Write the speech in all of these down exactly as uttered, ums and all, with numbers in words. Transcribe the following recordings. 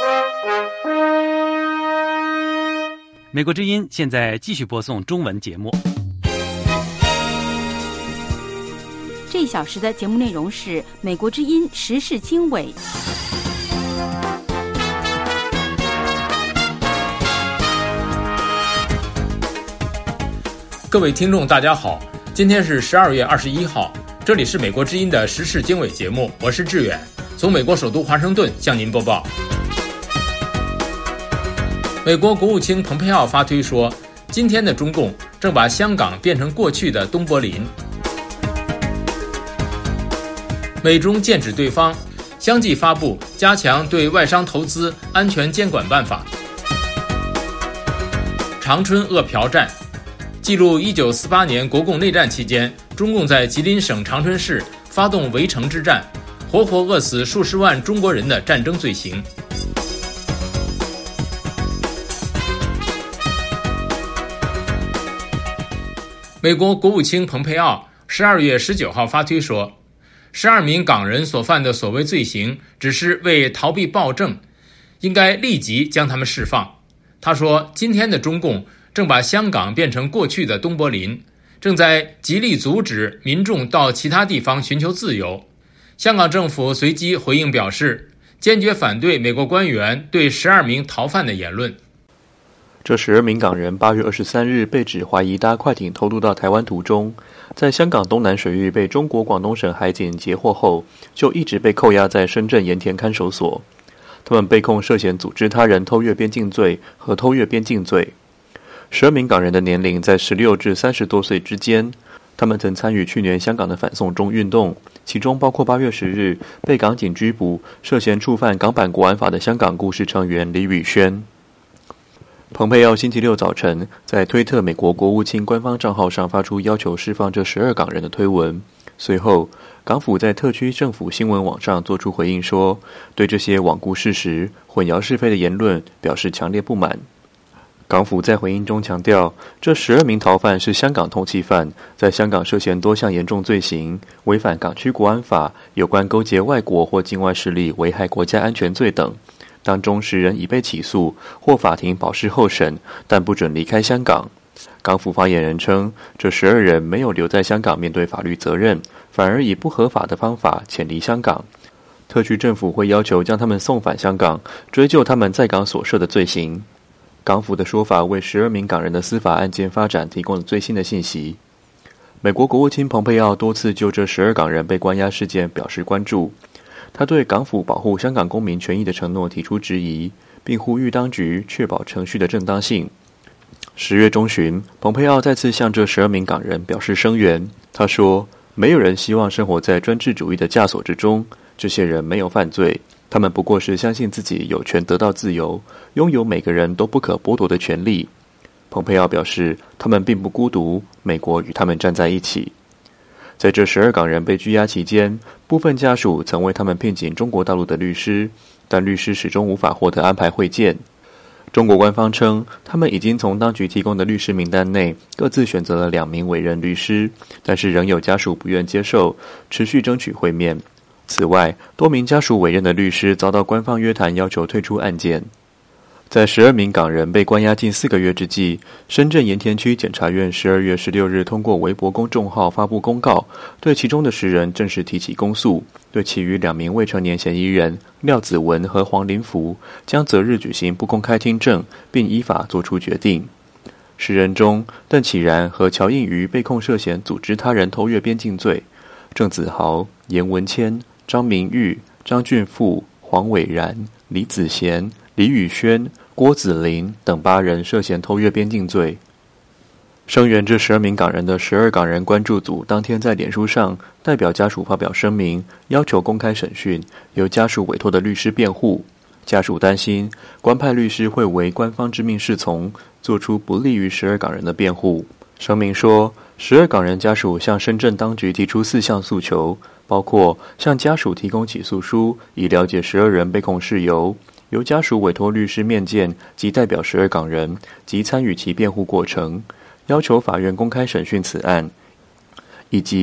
美国之音现在继续播送中文节目。 这一小时的节目内容是美国之音时事经纬。 各位听众大家好，今天是十二月二十一号，这里是美国之音的时事经纬节目，我是志远，从美国首都华盛顿向您播报。美国国务卿蓬佩奥发推说，今天的中共正把香港变成过去的东柏林。美中剑指对方，相继发布加强对外商投资安全监管办法。长春饿殍战记录一九四八年国共内战期间，中共在吉林省长春市发动围城之战，活活饿死数十万中国人的战争罪行。美国国务卿蓬佩奥十二月十九号发推说，十二名港人所犯的所谓罪行只是为逃避暴政，应该立即将他们释放。他说，今天的中共正把香港变成过去的东柏林，正在极力阻止民众到其他地方寻求自由。香港政府随即回应表示，坚决反对美国官员对十二名逃犯的言论。 这十二名港人八月二十三日被指怀疑搭快艇偷渡到台湾途中，在香港东南水域被中国广东省海警截获后，就一直被扣押在深圳盐田看守所。他们被控涉嫌组织他人偷越边境罪和偷越边境罪。十二名港人的年龄在十六至三十多岁之间，他们曾参与去年香港的反送中运动，其中包括八月十日被港警拘捕涉嫌触犯港版国安法的香港故事成员李宇轩。蓬佩奥星期六早晨在推特美国国务卿官方账号上发出要求释放这十二港人的推文，随后港府在特区政府新闻网上做出回应说，对这些罔顾事实、混淆是非的言论表示强烈不满。港府在回应中强调，这十二名逃犯是香港通缉犯，在香港涉嫌多项严重罪行，违反港区国安法有关勾结外国或境外势力危害国家安全罪等，当中十人已被起诉或法庭保释候审，但不准离开香港。港府发言人称，这十二人没有留在香港面对法律责任，反而以不合法的方法潜离香港。特区政府会要求将他们送返香港，追究他们在港所涉的罪行。港府的说法为十二名港人的司法案件发展提供了最新的信息。美国国务卿蓬佩奥多次就这十二港人被关押事件表示关注，他对港府保护香港公民权益的承诺提出质疑，并呼吁当局确保程序的正当性。十月中旬，蓬佩奥再次向这十二名港人表示声援。他说，没有人希望生活在专制主义的枷锁之中，这些人没有犯罪，他们不过是相信自己有权得到自由，拥有每个人都不可剥夺的权利。蓬佩奥表示，他们并不孤独，美国与他们站在一起。在这十二港人被拘押期间，部分家属曾为他们聘请中国大陆的律师，但律师始终无法获得安排会见。中国官方称，他们已经从当局提供的律师名单内各自选择了两名委任律师，但是仍有家属不愿接受，持续争取会面。此外，多名家属委任的律师遭到官方约谈，要求退出案件。在十二名港人被关押近四个月之际，深圳盐田区检察院十二月十六日通过微博公众号发布公告，对其中的十人正式提起公诉，对其余两名未成年嫌疑人廖子文和黄林福将择日举行不公开听证，并依法作出决定。十人中，邓启然和乔映瑜被控涉嫌组织他人偷越边境罪，郑子豪、严文谦、张明玉、张俊富、黄伟然、李子贤、李宇轩、郭子林等八人涉嫌偷越边境罪。声援这十二名港人的十二港人关注组当天在脸书上代表家属发表声明，要求公开审讯，由家属委托的律师辩护。家属担心官派律师会违官方之命是从，做出不利于十二港人的辩护。声明说，十二港人家属向深圳当局提出四项诉求，包括向家属提供起诉书，以了解十二人被控事由，由家属委托律师面见及代表十二港人及参与其辩护过程，要求法院公开审讯此案，以及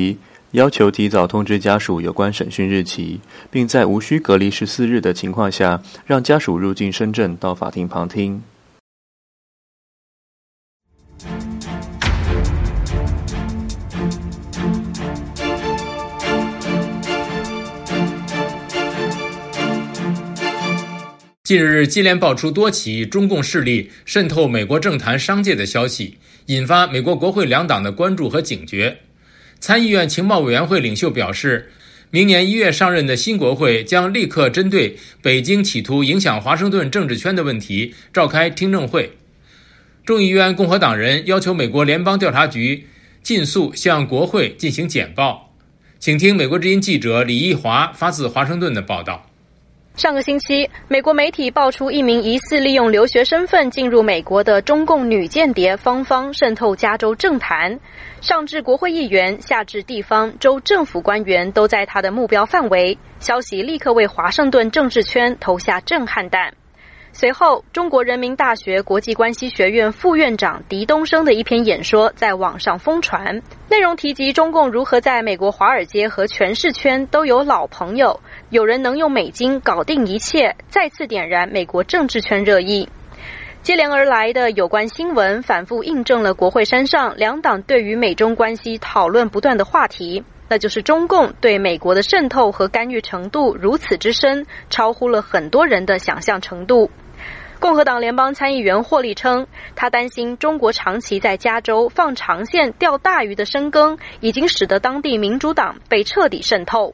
要求提早通知家属有关审讯日期，并在无需隔离十四日的情况下，让家属入境深圳到法庭旁听。 近日接连爆出多起中共势力渗透美国政坛商界的消息，引发美国国会两党的关注和警觉。参议院情报委员会领袖表示，明年一月上任的新国会将立刻针对北京企图影响华盛顿政治圈的问题召开听证会。众议院共和党人要求美国联邦调查局尽速向国会进行简报。请听美国之音记者李义华发自华盛顿的报道。 上个星期，美国媒体爆出一名疑似利用留学身份进入美国的中共女间谍芳芳渗透加州政坛，上至国会议员，下至地方州政府官员都在他的目标范围。消息立刻为华盛顿政治圈投下震撼弹。随后，中国人民大学国际关系学院副院长狄东升的一篇演说在网上疯传，内容提及中共如何在美国华尔街和权势圈都有老朋友，有人能用美金搞定一切，再次点燃美国政治圈热议。接连而来的有关新闻反复印证了国会山上两党对于美中关系讨论不断的话题，那就是中共对美国的渗透和干预程度如此之深，超乎了很多人的想象程度。共和党联邦参议员霍利称，他担心中国长期在加州放长线钓大鱼的深耕，已经使得当地民主党被彻底渗透。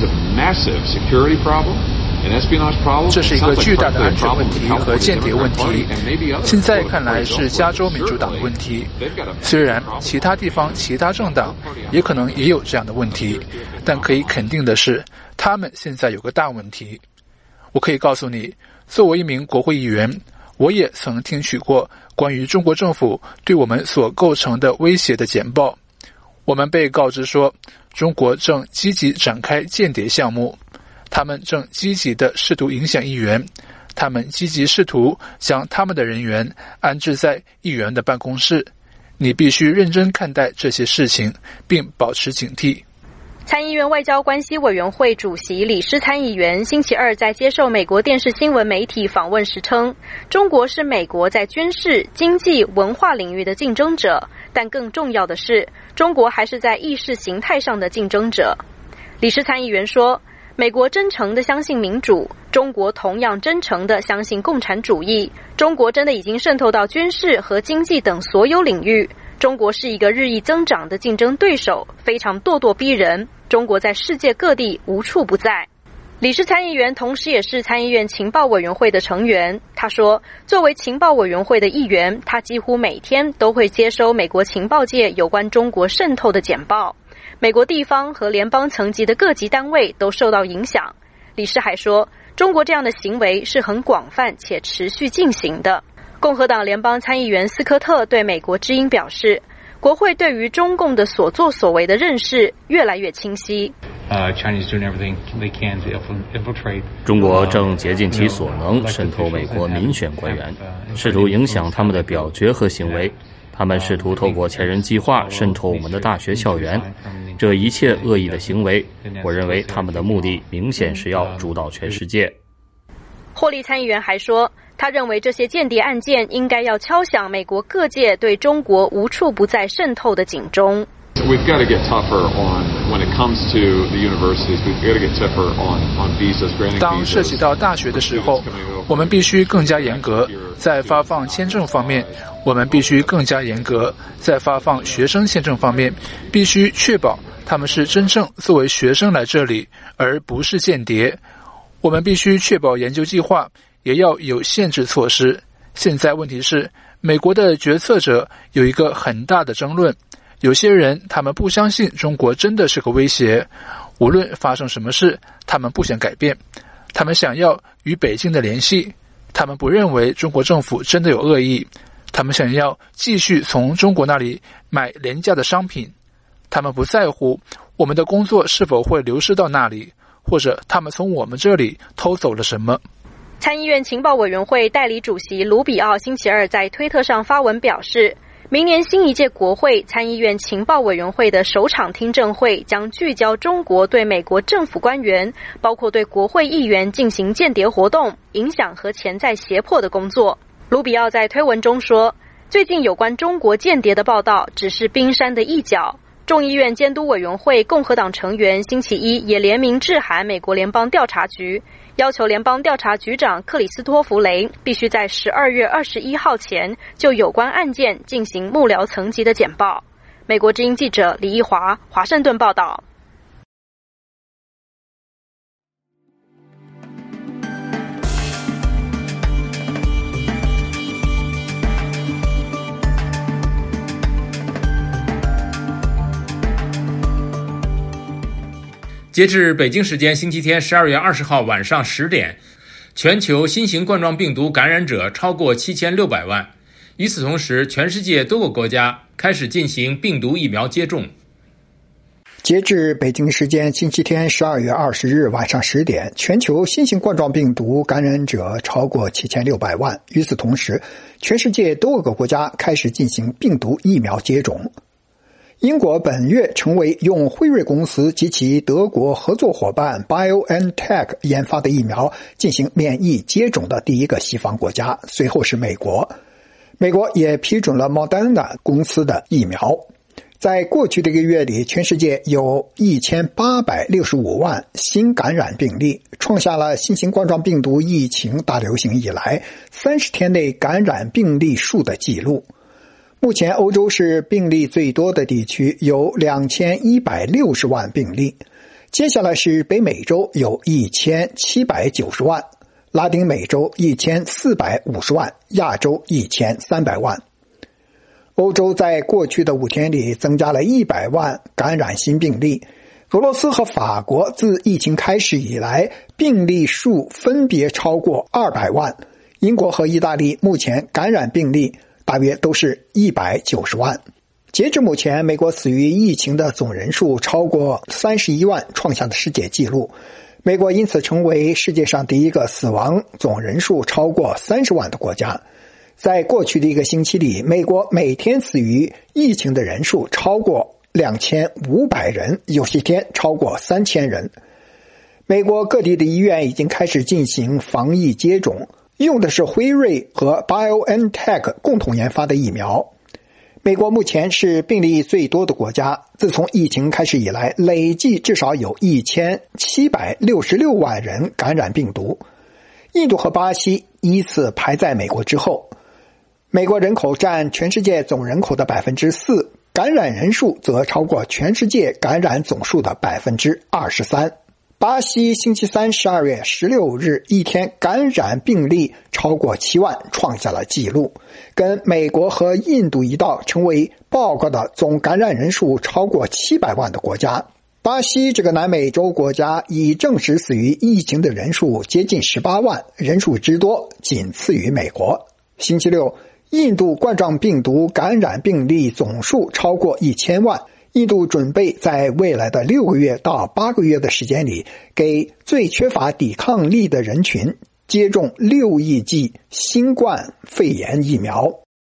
这是一个巨大的安全问题和间谍问题，现在看来是加州民主党的问题。虽然其他地方其他政党也可能也有这样的问题，但可以肯定的是，他们现在有个大问题。我可以告诉你，作为一名国会议员，我也曾听取过关于中国政府对我们所构成的威胁的简报。我们被告知说，中国正积极展开间谍项目，他们正积极地试图影响议员，他们积极试图将他们的人员安置在议员的办公室。你必须认真看待这些事情，并保持警惕。 参议院外交关系委员会主席李施参议员星期二在接受美国电视新闻媒体访问时称，中国是美国在军事、经济、文化领域的竞争者，但更重要的是，中国还是在意识形态上的竞争者。李施参议员说，美国真诚地相信民主，中国同样真诚地相信共产主义。中国真的已经渗透到军事和经济等所有领域。中国是一个日益增长的竞争对手，非常咄咄逼人。中国在世界各地无处不在。李施参议员同时也是参议院情报委员会的成员。他说，作为情报委员会的议员，他几乎每天都会接收美国情报界有关中国渗透的简报。美国地方和联邦层级的各级单位都受到影响。李施还说，中国这样的行为是很广泛且持续进行的。共和党联邦参议员斯科特对美国之音表示，国会对于中共的所作所为的认识越来越清晰。 中国正竭尽其所能渗透美国民选官员，试图影响他们的表决和行为。他们试图透过千人计划渗透我们的大学校园。这一切恶意的行为，我认为他们的目的明显是要主导全世界。 霍利参议员还说，他认为这些间谍案件应该要敲响美国各界对中国无处不在渗透的警钟。 We've got to get tougher on when it comes to the universities. We've got to get tougher on on visas, granting visas. 当涉及到大学的时候，我们必须更加严格。在发放签证方面，我们必须更加严格。在发放学生签证方面，必须确保他们是真正作为学生来这里，而不是间谍。我们必须确保研究计划也要有限制措施。现在问题是，美国的决策者有一个很大的争论。有些人他们不相信中国真的是个威胁，无论发生什么事，他们不想改变，他们想要与北京的联系，他们不认为中国政府真的有恶意，他们想要继续从中国那里买廉价的商品，他们不在乎我们的工作是否会流失到那里，或者他们从我们这里偷走了什么。参议院情报委员会代理主席卢比奥星期二在推特上发文表示， 明年新一届国会参议院情报委员会的首场听证会将聚焦中国对美国政府官员，包括对国会议员进行间谍活动、影响和潜在胁迫的工作。卢比奥在推文中说，最近有关中国间谍的报道只是冰山的一角。众议院监督委员会共和党成员星期一也联名致函美国联邦调查局，要求联邦调查局长克里斯托弗雷必须在十二月二十一号前就有关案件进行幕僚层级的简报。美国之音记者李义华，华盛顿报道。 截至北京时间星期天十二月二十号晚上十点，全球新型冠状病毒感染者超过七千六百万。与此同时，全世界多个国家开始进行病毒疫苗接种。 截至北京时间星期天十二月二十日晚上十点，全球新型冠状病毒感染者超过七千六百万。与此同时，全世界多个国家开始进行病毒疫苗接种。英国本月成为用辉瑞公司及其德国合作伙伴 BioNTech 研发的疫苗进行免疫接种的第一个西方国家，随后是美国。美国也批准了 Moderna 公司的疫苗。在过去的一个月里，全世界有一千八百六十五万新感染病例，创下了新型冠状病毒疫情大流行以来三十天内感染病例数的记录。目前欧洲是病例最多的地区，有两千一百六十万病例。接下来是北美洲，有一千七百九十万，拉丁美洲一千四百五十万，亚洲一千三百万。欧洲在过去的五天里增加了一百万感染新病例。俄罗斯和法国自疫情开始以来，病例数分别超过二百万。英国和意大利目前感染病例大约都是一百九十万。截至目前，美国死于疫情的总人数超过三十一万，创下的世界纪录。美国因此成为世界上第一个死亡总人数超过三十万的国家。在过去的一个星期里，美国每天死于疫情的人数超过两千五百人，有些天超过三千人。美国各地的医院已经开始进行防疫接种，用的是辉瑞和 BioNTech 共同研发的疫苗。美国目前是病例最多的国家，自从疫情开始以来，累计至少有一千七百六十六万人感染病毒。印度和巴西依次排在美国之后。美国人口占全世界总人口的 百分之四， 感染人数则超过全世界感染总数的 百分之二十三。巴西星期三十二月十六日一天感染病例超过七万，创下了纪录，跟美国和印度一道成为报告的总感染人数超过七百万的国家。巴西这个南美洲国家已证实死于疫情的人数接近十八万，人数之多仅次于美国。星期六，印度冠状病毒感染病例总数超过一千万。印度准备在未来的六个月到八个月的时间里，给最缺乏抵抗力的人群接种六亿剂新冠肺炎疫苗。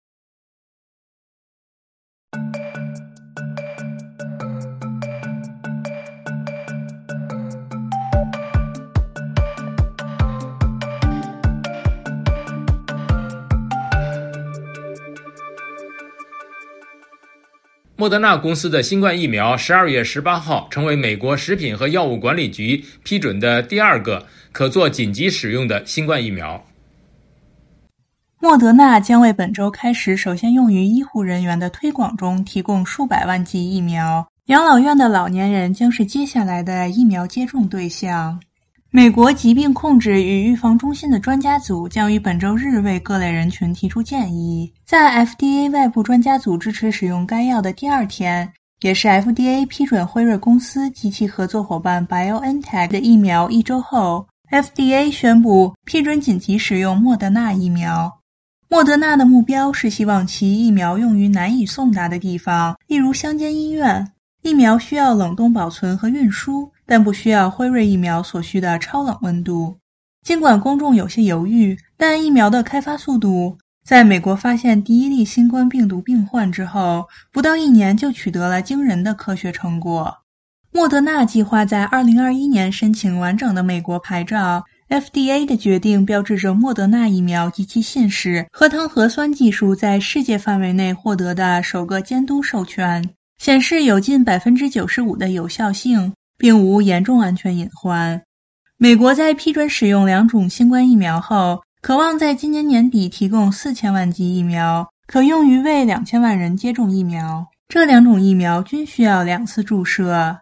莫德纳公司的新冠疫苗十二月十八号成为美国食品和药物管理局批准的第二个可做紧急使用的新冠疫苗。 莫德纳将为本周开始首先用于医护人员的推广中提供数百万剂疫苗，养老院的老年人将是接下来的疫苗接种对象。美国疾病控制与预防中心的专家组将于本周日为各类人群提出建议。在 F D A 外部专家组支持使用该药的第二天，也是 F D A 批准辉瑞公司及其合作伙伴 BioNTech 的疫苗一周后， F D A 宣布批准紧急使用莫德纳疫苗。莫德纳的目标是希望其疫苗用于难以送达的地方，例如乡间医院。疫苗需要冷冻保存和运输，但不需要辉瑞疫苗所需的超冷温度。尽管公众有些犹豫，但疫苗的开发速度在美国发现第一例新冠病毒病患之后，不到一年就取得了惊人的科学成果。莫德纳计划在二零二一年申请完整的美国牌照， F D A 的决定标志着莫德纳疫苗及其信使核糖核酸技术在世界范围内获得的首个监督授权，显示有近 百分之九十五 的有效性，并无严重安全隐患。美国在批准使用两种新冠疫苗后，渴望在今年年底提供四千万剂疫苗，可用于为两千万人接种疫苗。这两种疫苗均需要两次注射。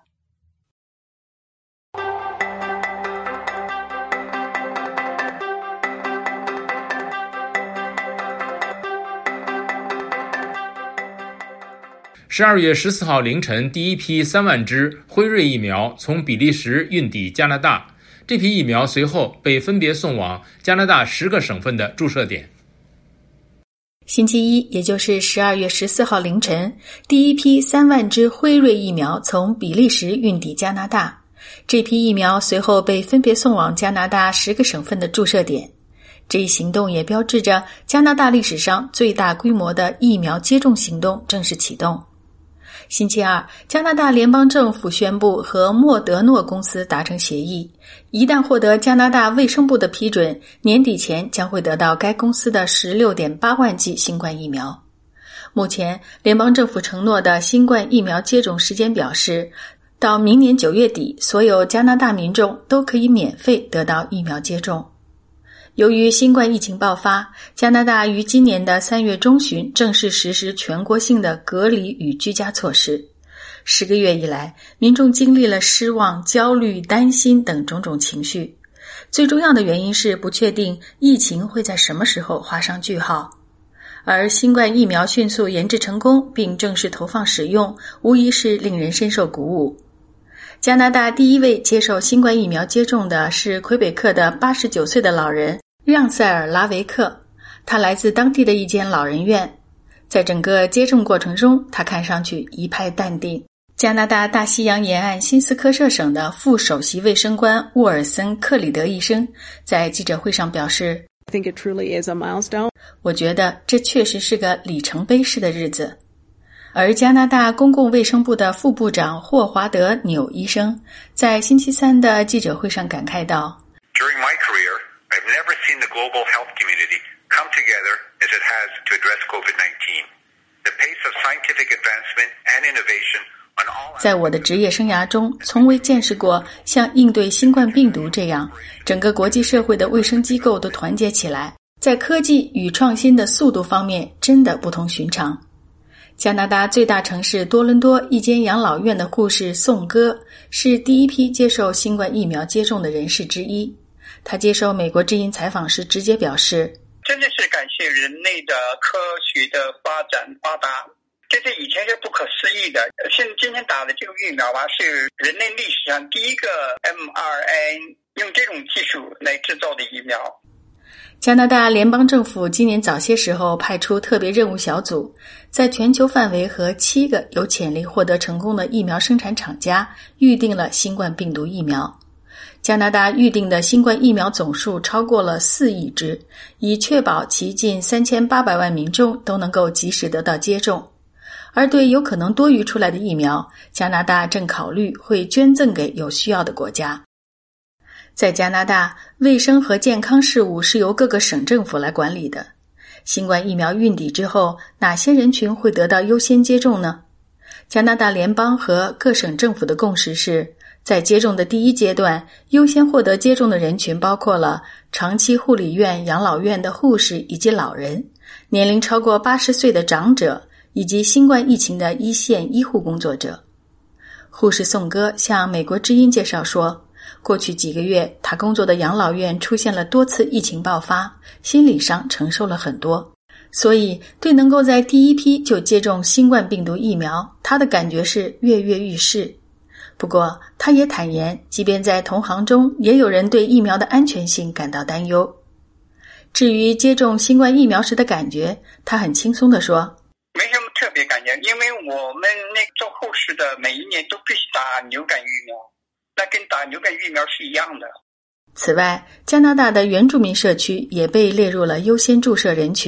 十二月十四号凌晨，第一批三万支辉瑞疫苗从比利时运抵加拿大。这批疫苗随后被分别送往加拿大十个省份的注射点。 星期一，也就是十二月十四号凌晨，第一批三万支辉瑞疫苗从比利时运抵加拿大。这批疫苗随后被分别送往加拿大十个省份的注射点。这一行动也标志着加拿大历史上最大规模的疫苗接种行动正式启动。星期二，加拿大联邦政府宣布和莫德诺公司达成协议，一旦获得加拿大卫生部的批准，年底前将会得到该公司的 十六点八万剂新冠疫苗。目前，联邦政府承诺的新冠疫苗接种时间表是，到明年九月底，所有加拿大民众都可以免费得到疫苗接种。由于新冠疫情爆发，加拿大于今年的三月中旬正式实施全国性的隔离与居家措施。十个月以来，民众经历了失望、焦虑、担心等种种情绪。最重要的原因是不确定疫情会在什么时候画上句号。而新冠疫苗迅速研制成功并正式投放使用，无疑是令人深受鼓舞。加拿大第一位接受新冠疫苗接种的是魁北克的八十九岁的老人让塞尔拉维克，他来自当地的一间老人院。在整个接种过程中，他看上去一派淡定。加拿大大西洋沿岸新斯科舍省的副首席卫生官沃尔森·克里德医生在记者会上表示， I think it truly is a milestone. 我觉得这确实是个里程碑式的日子。而加拿大公共卫生部的副部长霍华德·纽医生在星期三的记者会上感慨道， During my career, I've never seen the global health community come together as it has to address COVID nineteen. The pace of scientific advancement and innovation on all... 在我的职业生涯中，从未见识过像应对新冠病毒这样，整个国际社会的卫生机构都团结起来，在科技与创新的速度方面真的不同寻常。加拿大最大城市多伦多一间养老院的护士宋歌是第一批接受新冠疫苗接种的人士之一。他接受美国之音采访时直接表示， 真的是感谢人类的科学的发展发达，这是以前是不可思议的。现今天打的这个疫苗啊，是人类历史上第一个 M R N 用这种技术来制造的疫苗。 加拿大联邦政府今年早些时候派出特别任务小组，在全球范围和七个有潜力获得成功的疫苗生产厂家预定了新冠病毒疫苗。加拿大预定的新冠疫苗总数超过了四亿支，以确保其近三千八百万民众都能够及时得到接种。而对有可能多余出来的疫苗，加拿大正考虑会捐赠给有需要的国家。在加拿大，卫生和健康事务是由各个省政府来管理的。新冠疫苗运抵之后，哪些人群会得到优先接种呢？加拿大联邦和各省政府的共识是，在接种的第一阶段，优先获得接种的人群包括了长期护理院、养老院的护士以及老人，年龄超过八十岁的长者，以及新冠疫情的一线医护工作者。护士宋歌向美国之音介绍说，过去几个月，他工作的养老院出现了多次疫情爆发，心理上承受了很多，所以对能够在第一批就接种新冠病毒疫苗，他的感觉是跃跃欲试。不过，他也坦言，即便在同行中，也有人对疫苗的安全性感到担忧。至于接种新冠疫苗时的感觉，他很轻松地说， 没什么特别感觉，因为我们那做护士的每一年都必须打流感疫苗，那跟打流感疫苗是一样的。 此外，加拿大的原住民社区也被列入了优先注射人群，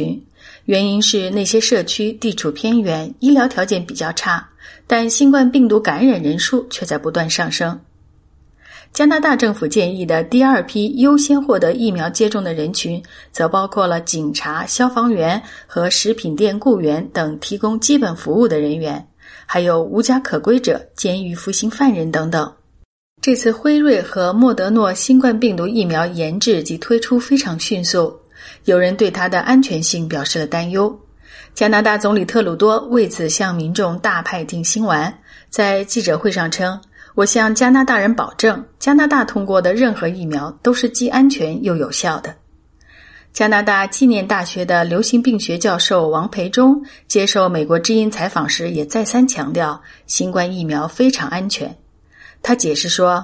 原因是那些社区地处偏远，医疗条件比较差，但新冠病毒感染人数却在不断上升。加拿大政府建议的第二批优先获得疫苗接种的人群，则包括了警察、消防员和食品店雇员等提供基本服务的人员，还有无家可归者、监狱服刑犯人等等。这次辉瑞和莫德诺新冠病毒疫苗研制及推出非常迅速，有人对它的安全性表示了担忧。加拿大总理特鲁多为此向民众大派定心丸，在记者会上称，我向加拿大人保证，加拿大通过的任何疫苗都是既安全又有效的。加拿大纪念大学的流行病学教授王培忠接受美国之音采访时也再三强调，新冠疫苗非常安全。他解释说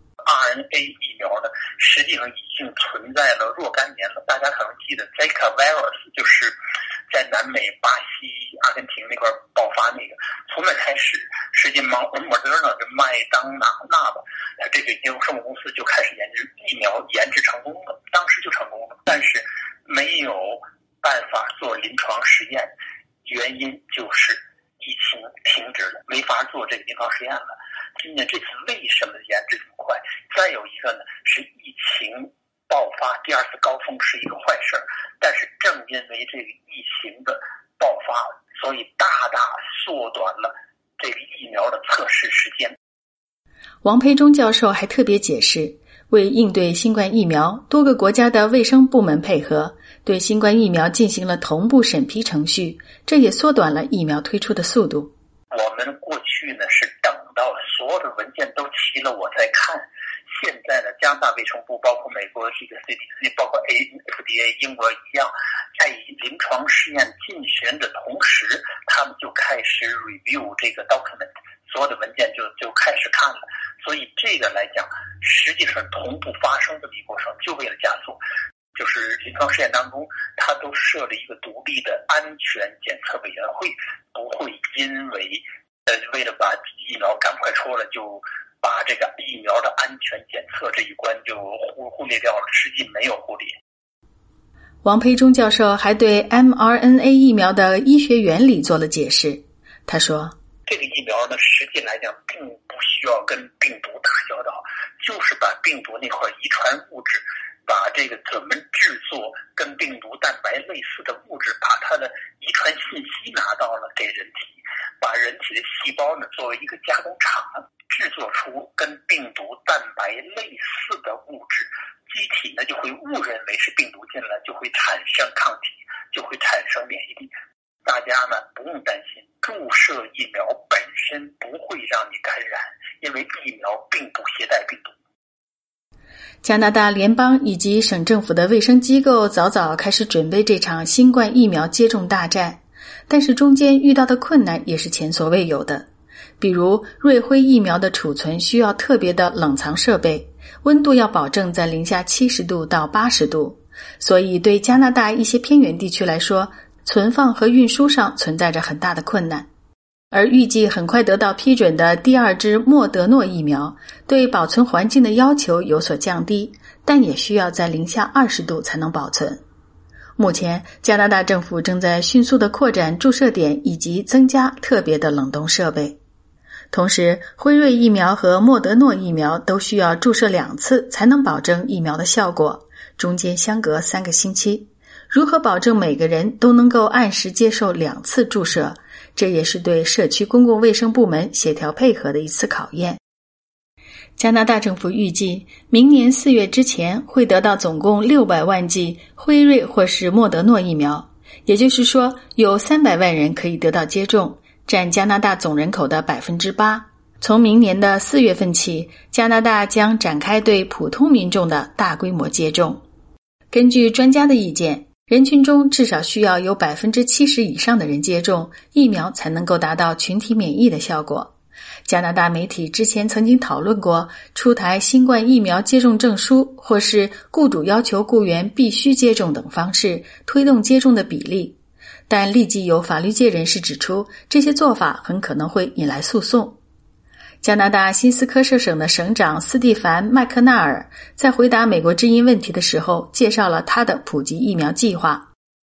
R N A 疫苗呢，实际上已经存在了若干年了。大家可能记得 Zika virus 就是在南美巴西、阿根廷那块爆发那个，从那开始，实际上莫德纳跟麦当娜纳吧，这个应用生物公司就开始研制疫苗，研制成功了，当时就成功了，但是没有办法做临床实验，原因就是疫情停止了，没法做这个临床实验了。今年这次为什么研制这么快？再有一个呢，是疫情爆发第二次高峰是一个坏事，但是正因为这个疫情的爆发，所以大大缩短了这个疫苗的测试时间。 王培忠教授还特别解释，为应对新冠疫苗，多个国家的卫生部门配合，对新冠疫苗进行了同步审批程序，这也缩短了疫苗推出的速度。 我们过去呢是等到所有的文件都齐了我再看，现在呢加拿大卫生部包括美国这个 C D C 包括 F D A 英国一样，在以临床试验进行的同时，他们就开始 review 这个 document， 所有的文件就就开始看了。所以这个来讲，实际上同步发生这么一过程，就为了加速。就是临床试验当中，它都设了一个独立的安全检测委员会，不会因为呃为了把疫苗赶快出来，就把这个疫苗的安全检测这一关就忽忽略掉了，实际没有忽略。 王培忠教授还对 M R N A 疫苗的医学原理做了解释。他说， 这个疫苗呢，实际来讲并不需要跟病毒打交道，就是把病毒那块遗传物质，把这个怎么制作跟病毒蛋白类似的物质，把它的遗传信息拿到了给人体，把人体的细胞呢作为一个加工厂，制作出跟病毒蛋白类似的物质，机体呢就会误认为是病毒进来，就会产生抗体，就会产生免疫力。大家呢不用担心，注射疫苗本身不会让你感染，因为疫苗并不携带病毒。 加拿大联邦以及省政府的卫生机构早早开始准备这场新冠疫苗接种大战，但是中间遇到的困难也是前所未有的。比如瑞辉疫苗的储存需要特别的冷藏设备，温度要保证在零下七十度到八十度，所以对加拿大一些偏远地区来说，存放和运输上存在着很大的困难。而预计很快得到批准的第二支莫德诺疫苗，对保存环境的要求有所降低，但也需要在零下二十度才能保存。目前，加拿大政府正在迅速地扩展注射点以及增加特别的冷冻设备。同时，辉瑞疫苗和莫德诺疫苗都需要注射两次才能保证疫苗的效果，中间相隔三个星期。如何保证每个人都能够按时接受两次注射，这也是对社区公共卫生部门协调配合的一次考验。加拿大政府预计明年四月之前会得到总共六百万剂辉瑞或是莫德诺疫苗，也就是说有三百万人可以得到接种，占加拿大总人口的 百分之八。 从明年的四月份起，加拿大将展开对普通民众的大规模接种。根据专家的意见，人群中至少需要有 百分之七十 以上的人接种疫苗才能够达到群体免疫的效果。加拿大媒体之前曾经讨论过出台新冠疫苗接种证书，或是雇主要求雇员必须接种等方式推动接种的比例，但立即有法律界人士指出，这些做法很可能会引来诉讼。加拿大新斯科舍省的省长斯蒂凡·麦克纳尔在回答美国之音问题的时候，介绍了他的普及疫苗计划。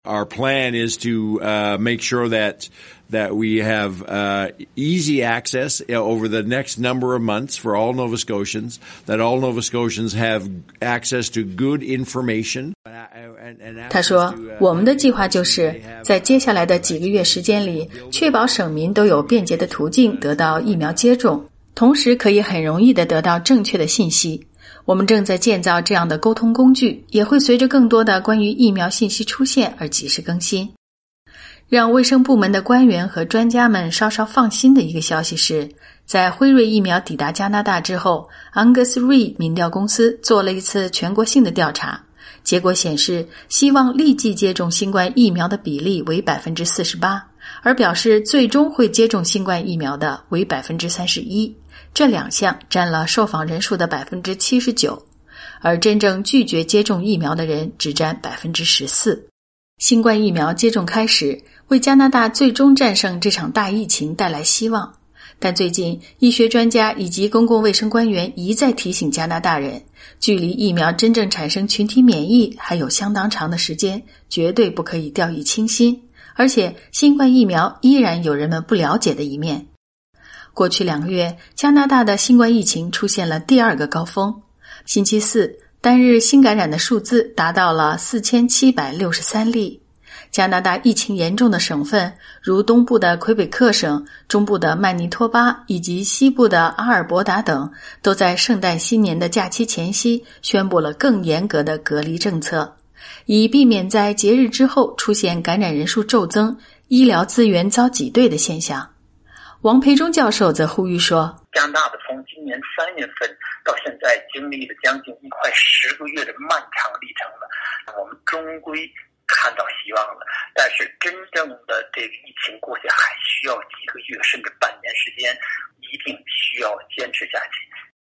Our plan is to uh, make sure that that we have uh, easy access over the next number of months for all Nova Scotians, that all Nova Scotians have access to good information. 他说，我们的计划就是在接下来的几个月时间里，确保省民都有便捷的途径得到疫苗接种，同时可以很容易地得到正确的信息。我们正在建造这样的沟通工具，也会随着更多的关于疫苗信息出现而及时更新。让卫生部门的官员和专家们稍稍放心的一个消息是，在辉瑞疫苗抵达加拿大之后， Angus Reid 民调公司做了一次全国性的调查，结果显示希望立即接种新冠疫苗的比例为 百分之四十八， 而表示最终会接种新冠疫苗的为 百分之三十一， 这两项占了受访人数的 百分之七十九， 而真正拒绝接种疫苗的人只占 百分之十四。 新冠疫苗接种开始为加拿大最终战胜这场大疫情带来希望，但最近医学专家以及公共卫生官员一再提醒加拿大人，距离疫苗真正产生群体免疫还有相当长的时间，绝对不可以掉以轻心，而且新冠疫苗依然有人们不了解的一面。过去两个月，加拿大的新冠疫情出现了第二个高峰，星期四单日新感染的数字达到了四千七百六十三例。加拿大疫情严重的省份，如东部的魁北克省、中部的曼尼托巴以及西部的阿尔伯达等，都在圣诞新年的假期前夕宣布了更严格的隔离政策，以避免在节日之后出现感染人数骤增、医疗资源遭挤兑的现象。王培忠教授则呼吁说， 加拿大的从今年三月份到现在经历了将近一快十个月的漫长历程了，我们终归看到希望了，但是真正的这个疫情过去还需要几个月甚至半年时间，一定需要坚持下去。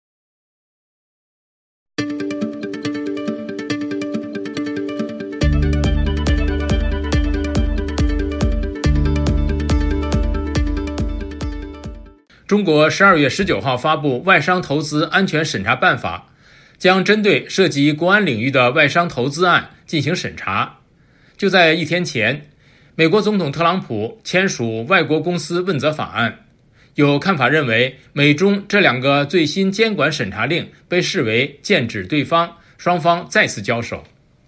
中国十二月十九号发布外商投资安全审查办法，将针对涉及国安领域的外商投资案进行审查。就在一天前，美国总统特朗普签署外国公司问责法案。有看法认为，美中这两个最新监管审查令被视为剑指对方，双方再次交手。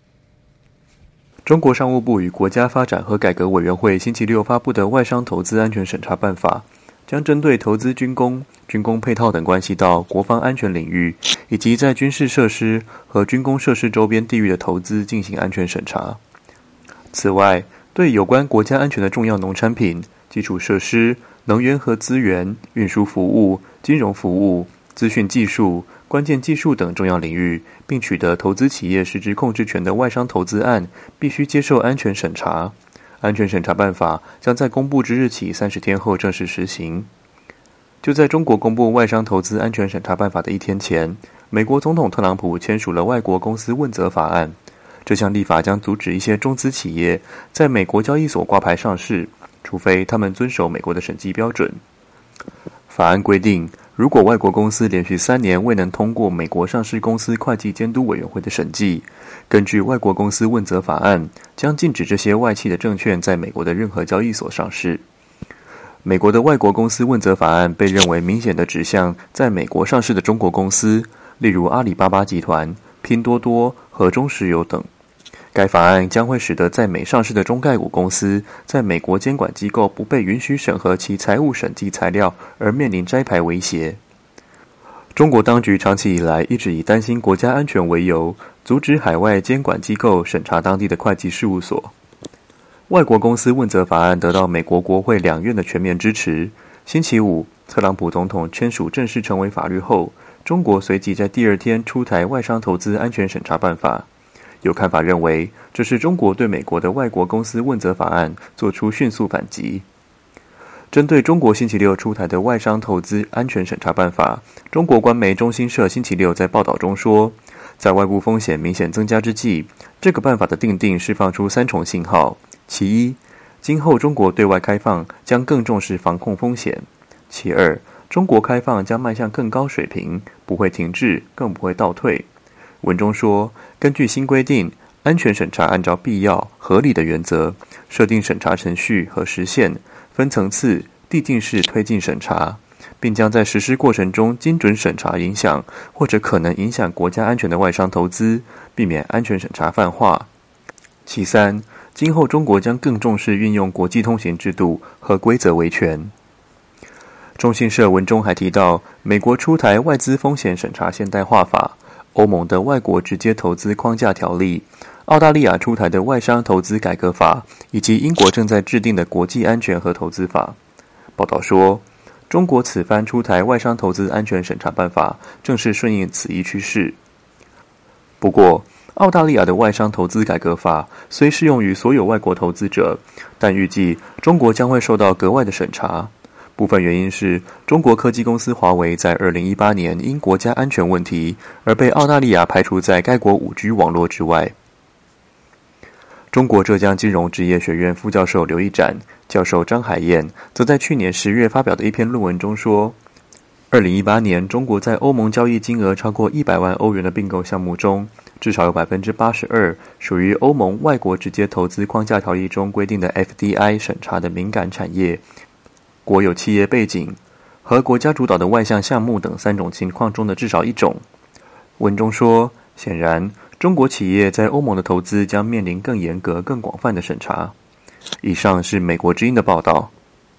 中国商务部与国家发展和改革委员会星期六发布的外商投资安全审查办法，将针对投资军工、军工配套等关系到国防安全领域，以及在军事设施和军工设施周边地域的投资进行安全审查。此外，对有关国家安全的重要农产品、基础设施、能源和资源、运输服务、金融服务、资讯技术、关键技术等重要领域，并取得投资企业实质控制权的外商投资案，必须接受安全审查。安全审查办法将在公布之日起三十天后正式实行。就在中国公布外商投资安全审查办法的一天前，美国总统特朗普签署了外国公司问责法案。这项立法将阻止一些中资企业在美国交易所挂牌上市，除非他们遵守美国的审计标准。法案规定，如果外国公司连续三年未能通过美国上市公司会计监督委员会的审计，根据外国公司问责法案，将禁止这些外企的证券在美国的任何交易所上市。美国的外国公司问责法案被认为明显的指向在美国上市的中国公司，例如阿里巴巴集团、拼多多和中石油等。该法案将会使得在美上市的中概股公司在美国监管机构不被允许审核其财务审计材料而面临摘牌威胁。中国当局长期以来一直以担心国家安全为由，阻止海外监管机构审查当地的会计事务所。外国公司问责法案得到美国国会两院的全面支持。星期五，特朗普总统签署正式成为法律后，中国随即在第二天出台外商投资安全审查办法。有看法认为，这是中国对美国的外国公司问责法案做出迅速反击。针对中国星期六出台的外商投资安全审查办法，中国官媒中新社星期六在报道中说，在外部风险明显增加之际，这个办法的订定释放出三重信号：其一，今后中国对外开放将更重视防控风险；其二，中国开放将迈向更高水平，不会停滞，更不会倒退。文中说，根据新规定， 安全审查按照必要、合理的原则，设定审查程序和时限，分层次、递进式推进审查，并将在实施过程中精准审查影响或者可能影响国家安全的外商投资，避免安全审查泛化。其三，今后中国将更重视运用国际通行制度和规则维权。中新社文中还提到，美国出台外资风险审查现代化法，欧盟的外国直接投资框架条例，澳大利亚出台的外商投资改革法，以及英国正在制定的国际安全和投资法。报道说，中国此番出台外商投资安全审查办法，正是顺应此一趋势。不过，澳大利亚的外商投资改革法虽适用于所有外国投资者，但预计中国将会受到格外的审查。部分原因是中国科技公司华为在二零一八年因国家安全问题而被澳大利亚排除在该国 五 G 网络之外。中国浙江金融职业学院副教授刘一展、教授张海燕则在去年十月发表的一篇论文中说，二零一八年中国在欧盟交易金额超过一百万欧元的并购项目中，至少有 百分之八十二 属于欧盟外国直接投资框架条例中规定的 F D I 审查的敏感产业、国有企业背景和国家主导的外向项目等三种情况中的至少一种。文中说，显然中国企业在欧盟的投资将面临更严格、更广泛的审查。以上是美国之音的报道。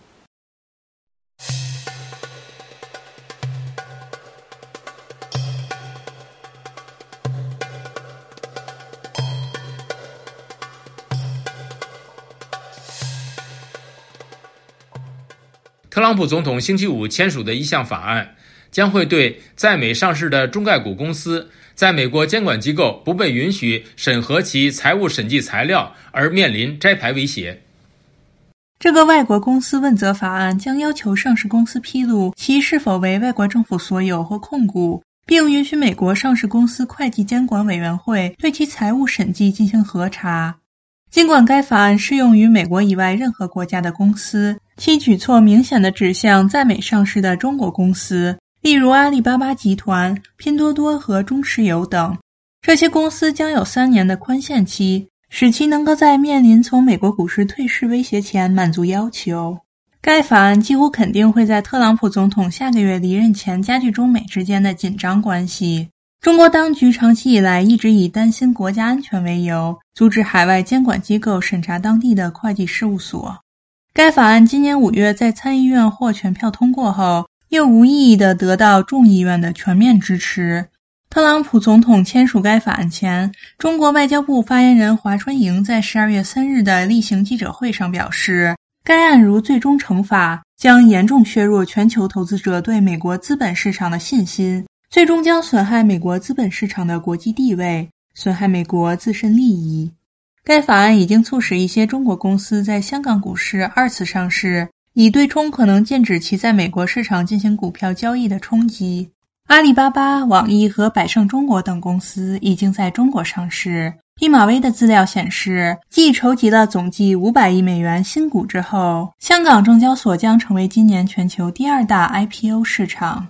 特朗普总统星期五签署的一项法案，将会对在美上市的中概股公司在美国监管机构不被允许审核其财务审计材料而面临摘牌威胁。 这个外国公司问责法案将要求上市公司披露其是否为外国政府所有或控股，并允许美国上市公司会计监管委员会对其财务审计进行核查。尽管该法案适用于美国以外任何国家的公司，其举措明显地指向在美上市的中国公司，例如阿里巴巴集团、拼多多和中石油等。这些公司将有三年的宽限期，使其能够在面临从美国股市退市威胁前满足要求。该法案几乎肯定会在特朗普总统下个月离任前加剧中美之间的紧张关系。中国当局长期以来一直以担心国家安全为由，阻止海外监管机构审查当地的会计事务所。该法案今年五月在参议院获全票通过后，又无意义地得到众议院的全面支持。特朗普总统签署该法案前，中国外交部发言人华春莹在十二月三日的例行记者会上表示，该案如最终惩罚，将严重削弱全球投资者对美国资本市场的信心，最终将损害美国资本市场的国际地位，损害美国自身利益。该法案已经促使一些中国公司在香港股市二次上市，以对冲可能禁止其在美国市场进行股票交易的冲击。阿里巴巴、网易和百胜中国等公司已经在中国上市。毕马威的资料显示，继筹集了总计五百亿美元新股之后，香港证交所将成为今年全球第二大 I P O 市场。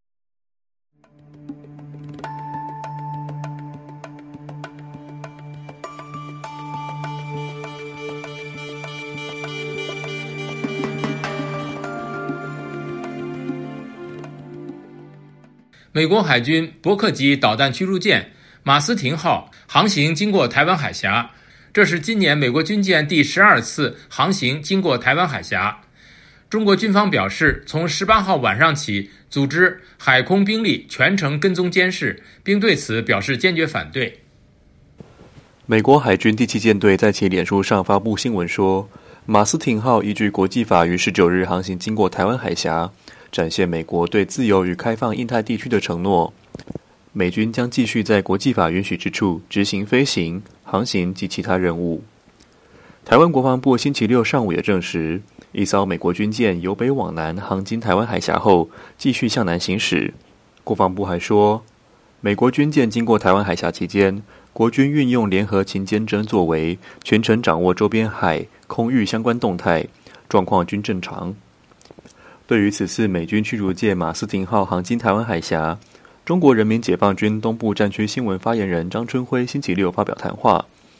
美国海军伯克级导弹驱逐舰马斯廷号航行经过台湾海峡，这是今年美国军舰第十二次航行经过台湾海峡。中国军方表示，从十八号晚上起，组织海空兵力全程跟踪监视，并对此表示坚决反对。 美国海军第七舰队在其脸书上发布新闻说，马斯廷号依据国际法于十九日航行经过台湾海峡，展现美国对自由与开放印太地区的承诺。美军将继续在国际法允许之处执行飞行、航行及其他任务。台湾国防部星期六上午也证实，一艘美国军舰由北往南航经台湾海峡后，继续向南行驶。国防部还说，美国军舰经过台湾海峡期间，国军运用联合勤监侦作为，全程掌握周边海、空域相关动态，状况均正常。对于此次美军驱逐舰马斯廷号航经台湾海峡，中国人民解放军东部战区新闻发言人张春辉星期六发表谈话，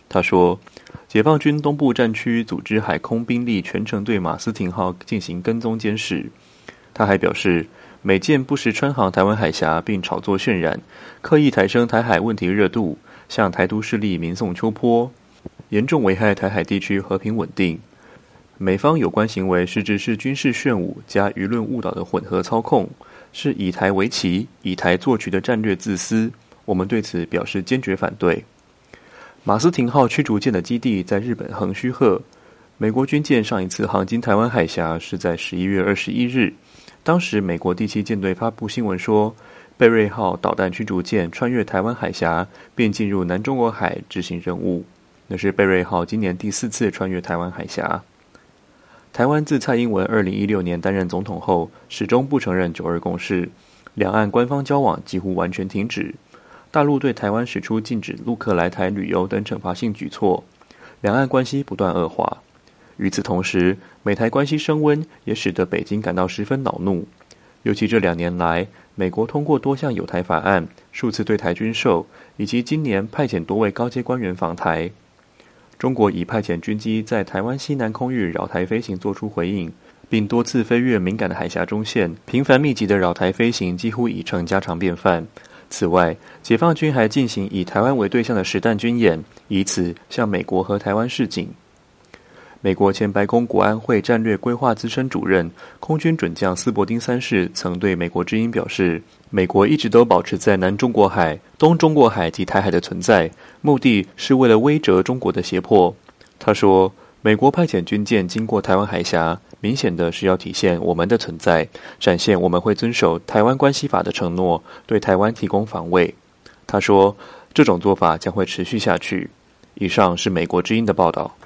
他说，解放军东部战区组织海空兵力全程对马斯廷号进行跟踪监视。他还表示，美舰不时穿航台湾海峡并炒作渲染，刻意抬升台海问题热度，向台独势力民送秋波，严重危害台海地区和平稳定。美方有关行为实质是军事炫舞加舆论误导的混合操控，是以台为旗、以台作局的战略自私，我们对此表示坚决反对。马斯廷号驱逐舰的基地在日本横须贺，美国军舰上一次航经台湾海峡是在十一月二十一日，当时美国第七舰队发布新闻说，贝瑞号导弹驱逐舰穿越台湾海峡并进入南中国海执行任务，那是贝瑞号今年第四次穿越台湾海峡。台湾自蔡英文二零一六年担任总统后，始终不承认九二共识，两岸官方交往几乎完全停止。大陆对台湾使出禁止陆客来台旅游等惩罚性举措，两岸关系不断恶化。与此同时，美台关系升温也使得北京感到十分恼怒。尤其这两年来，美国通过多项友台法案，数次对台军售，以及今年派遣多位高阶官员访台。中国已派遣军机在台湾西南空域扰台飞行作出回应，并多次飞越敏感的海峡中线，频繁密集的扰台飞行几乎已成家常便饭。此外，解放军还进行以台湾为对象的实弹军演，以此向美国和台湾示警。美国前白宫国安会战略规划资深主任、空军准将斯伯丁三世曾对美国之音表示，美国一直都保持在南中国海、东中国海及台海的存在，目的是为了威慑中国的胁迫。他说，美国派遣军舰经过台湾海峡，明显的是要体现我们的存在，展现我们会遵守台湾关系法的承诺，对台湾提供防卫。他说，这种做法将会持续下去。以上是美国之音的报道。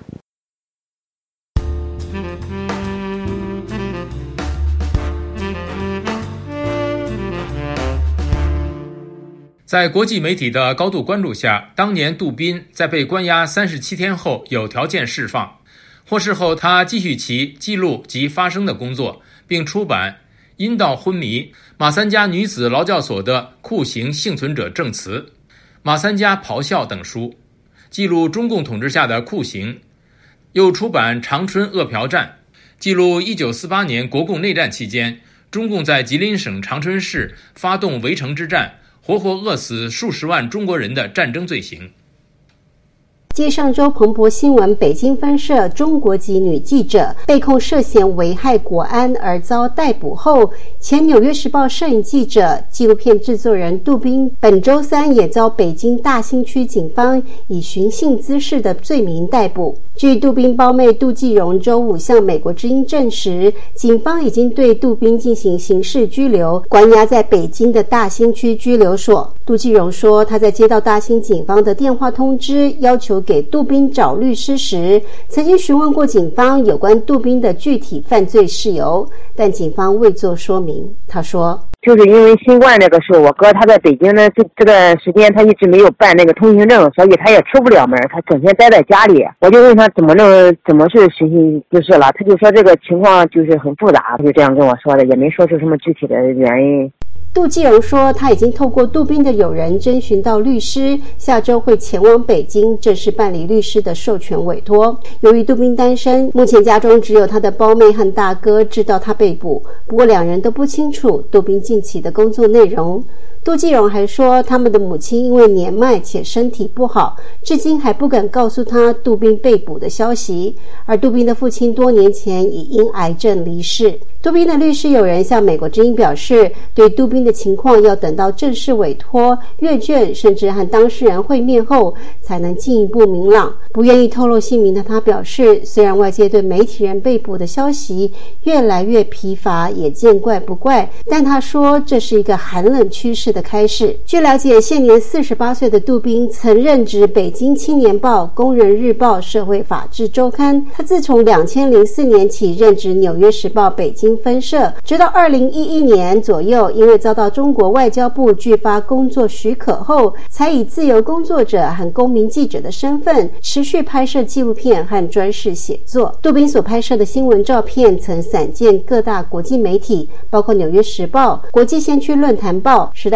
在国际媒体的高度关注下，当年杜宾在被关押三十七天后有条件释放。获释后，他继续其记录及发声的工作，并出版《阴道昏迷：马三家女子劳教所的酷刑幸存者证词》《马三家咆哮》等书，记录中共统治下的酷刑。又出版《长春饿殍战》，记录一九四八年国共内战期间，中共在吉林省长春市发动围城之战，活活饿死数十万中国人的战争罪行。 继上周彭博新闻北京分社中国籍女记者被控涉嫌危害国安而遭逮捕后，前纽约时报摄影记者、纪录片制作人杜宾本周三也遭北京大兴区警方以寻衅滋事的罪名逮捕。据杜宾胞妹杜继荣周五向美国之音证实，警方已经对杜宾进行刑事拘留，关押在北京的大兴区拘留所。杜继荣说，他在接到大兴警方的电话通知，要求给杜宾找律师时，曾经询问过警方有关杜宾的具体犯罪事由，但警方未做说明。他说， 就是因为新冠这个事，我哥他在北京呢，这这个时间他一直没有办那个通行证，所以他也出不了门，他整天待在家里。我就问他怎么能怎么是寻衅滋事了，他就说这个情况就是很复杂，他就这样跟我说的，也没说出什么具体的原因。 杜继荣说，他已经透过杜宾的友人征询到律师，下周会前往北京正式办理律师的授权委托。由于杜宾单身，目前家中只有他的胞妹和大哥知道他被捕，不过两人都不清楚杜宾近期的工作内容。杜继荣还说，他们的母亲因为年迈且身体不好，至今还不敢告诉他杜宾被捕的消息。而杜宾的父亲多年前已因癌症离世。杜宾的律师友人向美国之音表示，对杜宾的情况要等到正式委托、阅卷，甚至和当事人会面后，才能进一步明朗。不愿意透露姓名的他表示，虽然外界对媒体人被捕的消息越来越疲乏，也见怪不怪，但他说这是一个寒冷趋势的开始。据了解，现年四十八岁的杜宾曾任职北京青年报、工人日报、社会法制周刊。他自从两千零四年起任职纽约时报北京分社，直到二零一一年左右，因为遭到中国外交部拒发工作许可后，才以自由工作者和公民记者的身份持续拍摄纪录片和专事写作。杜宾所拍摄的新闻照片曾散见各大国际媒体，包括纽约时报、国际先驱论坛报、时代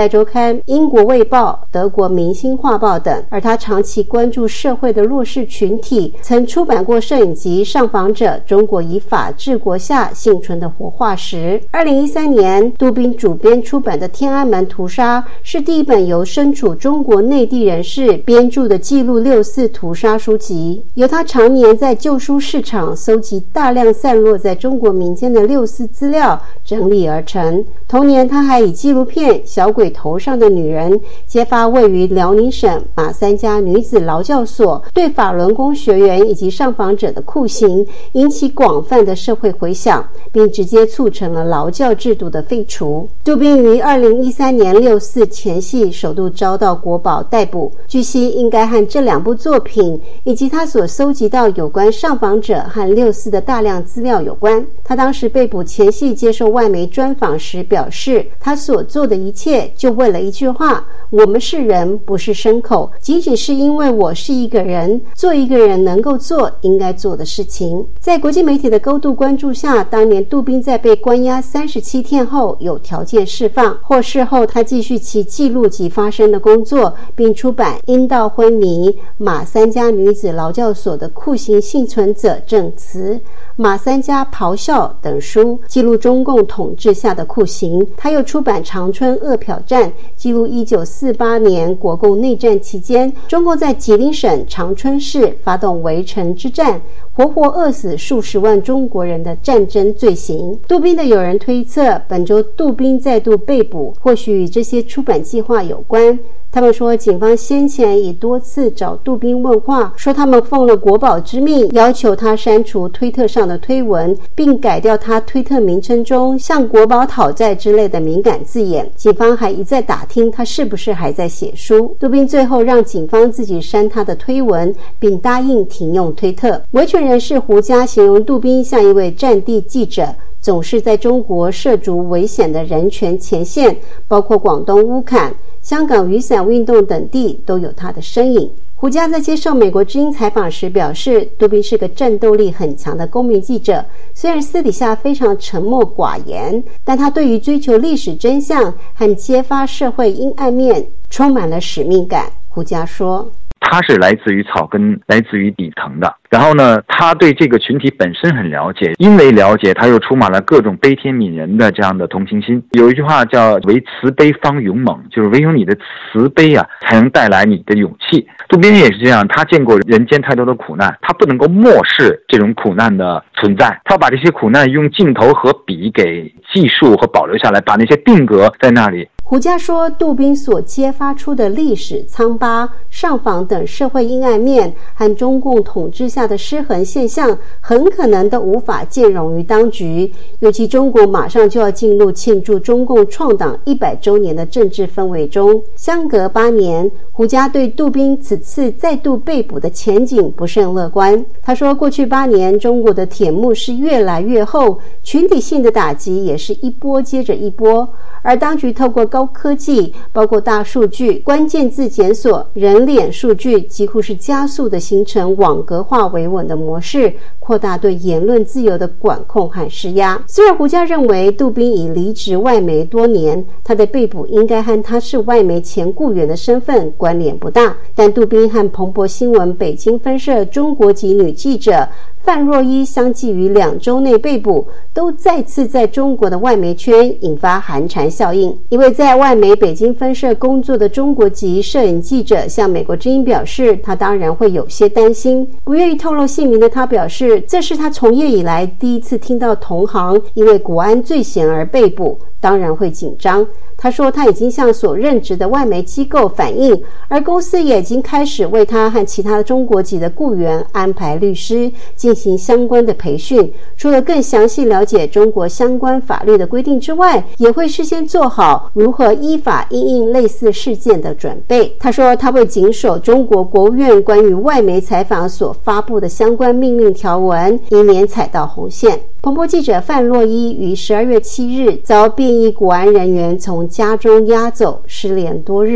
代周刊》、英国卫报、德国明星画报等。而他长期关注社会的弱势群体，曾出版过摄影集《上访者：中国以法治国下幸存的活化石》。二零一三年，杜宾主编出版的《天安门屠杀》是第一本由身处中国内地人士编著的记录六四屠杀书籍，由他常年在旧书市场搜集大量散落在中国民间的六四资料整理而成。同年，他还以纪录片《小鬼头上的女人》揭发位于辽宁省马三家女子劳教所对法轮功学员以及上访者的酷刑，引起广泛的社会回响，并直接促成了劳教制度的废除。杜宾于二零一三年六四前夕首度遭到国保逮捕，据悉应该和这两部作品以及他所搜集到有关上访者和六四的大量资料有关。他当时被捕前夕接受外媒专访时表示，他所做的一切就为了一句话：我们是人，不是牲口，仅仅是因为我是一个人，做一个人能够做应该做的事情。在国际媒体的高度关注下，当年杜宾在被关押三十七天后有条件释放，获释后他继续其记录及发生的工作，并出版《阴道昏迷：马三家女子劳教所的酷刑幸存者证词》、《马三家咆哮》等书，记录中共统治下的酷刑。他又出版《长春饿殍战》，记录一九四八年国共内战期间，中共在吉林省长春市发动围城之战，活活饿死数十万中国人的战争罪行。杜宾的友人推测，本周杜宾再度被捕，或许与这些出版计划有关。他们说，警方先前已多次找杜宾问话，说他们奉了国保之命，要求他删除推特上的推文，并改掉他推特名称中向国保讨债之类的敏感字眼。警方还一再打听他是不是还在写书。杜宾最后让警方自己删他的推文，并答应停用推特。维权人士胡佳形容杜宾像一位战地记者，总是在中国涉足危险的人权前线，包括广东乌坎、香港雨伞运动等地都有他的身影。胡佳在接受美国之音采访时表示，杜宾是个战斗力很强的公民记者，虽然私底下非常沉默寡言，但他对于追求历史真相和揭发社会阴暗面充满了使命感。胡佳说， 他是来自于草根，来自于底层的。然后呢，他对这个群体本身很了解，因为了解，他又充满了各种悲天悯人的这样的同情心。有一句话叫“唯慈悲方勇猛”，就是唯有你的慈悲啊，才能带来你的勇气。杜宾也是这样，他见过人间太多的苦难，他不能够漠视这种苦难的存在，他把这些苦难用镜头和笔给记述和保留下来，把那些定格在那里。 胡佳说，杜宾所揭发出的历史苍疤、上访等社会阴暗面和中共统治下的失衡现象，很可能都无法兼容于当局。尤其中国马上就要进入庆祝中共创党一百周年的政治氛围中，相隔八年，胡佳对杜宾此次再度被捕的前景不甚乐观。他说，过去八年，中国的铁幕是越来越厚，群体性的打击也是一波接着一波。而当局透过高科技，包括大数据、关键字检索、人脸数据，几乎是加速的形成网格化维稳的模式，扩大对言论自由的管控和施压。虽然胡佳认为杜宾已离职外媒多年，他的被捕应该和他是外媒前雇员的身份关联不大，但杜宾和彭博新闻北京分社中国籍女记者范若伊相继于两周内被捕，都再次在中国的外媒圈引发寒蝉效应。一位在外媒北京分社工作的中国籍摄影记者向美国之音表示，他当然会有些担心。不愿意透露姓名的他表示，这是他从业以来第一次听到同行因为国安罪嫌而被捕，当然会紧张。他说，他已经向所任职的外媒机构反映，而公司也已经开始为他和其他中国籍的雇员安排律师，进行相关的培训。除了更详细了解中国相关法律的规定之外，也会事先做好如何依法因应类似事件的准备。他说，他会谨守中国国务院关于外媒采访所发布的相关命令条文，以免踩到红线。彭博记者范若伊于十二月七日遭便衣国安人员从家中押走，失联多日。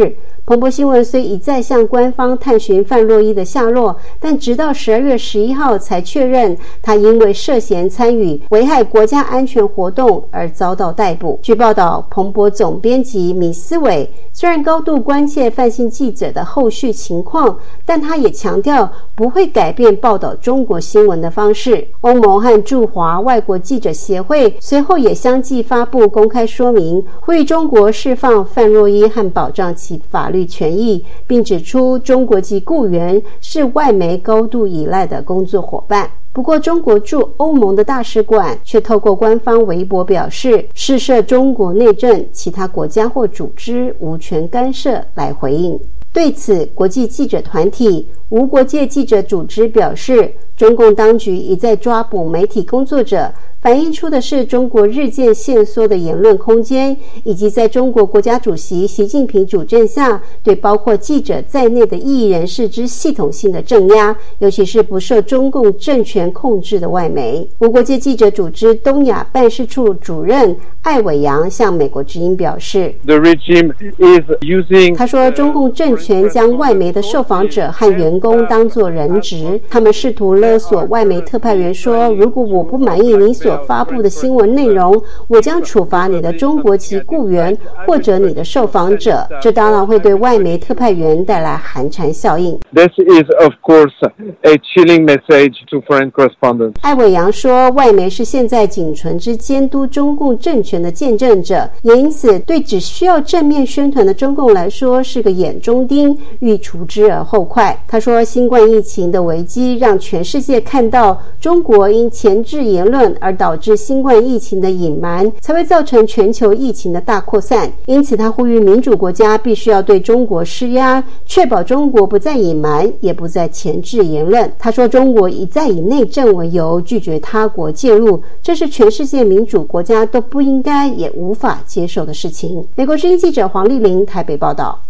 彭博新闻虽一再向官方探寻范若伊的下落，但直到十二月十一号才确认他因为涉嫌参与危害国家安全活动而遭到逮捕。据报道，彭博总编辑米斯韦虽然高度关切范姓记者的后续情况，但他也强调不会改变报道中国新闻的方式。欧盟和驻华外国记者协会随后也相继发布公开说明，呼吁中国释放范若伊和保障其法律权益，并指出中国籍雇员是外媒高度依赖的工作伙伴。不过，中国驻欧盟的大使馆却透过官方微博表示，事涉中国内政，其他国家或组织无权干涉来回应。对此，国际记者团体无国界记者组织表示，中共当局一再抓捕媒体工作者，反映出的是中国日渐限缩的言论空间，以及在中国国家主席习近平主政下对包括记者在内的异议人士之系统性的镇压，尤其是不受中共政权控制的外媒。无国界记者组织东亚办事处主任艾伟阳向美国之音表示， The regime is using... 他说，中共政权将外媒的受访者和员工当作人质，他们试图勒索外媒特派员说，如果我不满意你所发布的新闻内容，我将处罚你的中国籍雇员或者你的受访者。这当然会对外媒特派员带来寒蝉效应。 This is of course a chilling message to foreign correspondents. 艾伟阳说，外媒是现在仅存之监督中共政权的见证者，也因此对只需要正面宣传的中共来说是个眼中钉，欲除之而后快。他说，新冠疫情的危机让全世界看到中国因前置言论而导致新冠疫情的隐瞒，才会造成全球疫情的大扩散。因此他呼吁民主国家必须要对中国施压，确保中国不再隐瞒，也不再前置言论。他说，中国一再以内政为由拒绝他国介入，这是全世界民主国家都不应该也无法接受的事情。美国之音记者黄丽玲台北报道。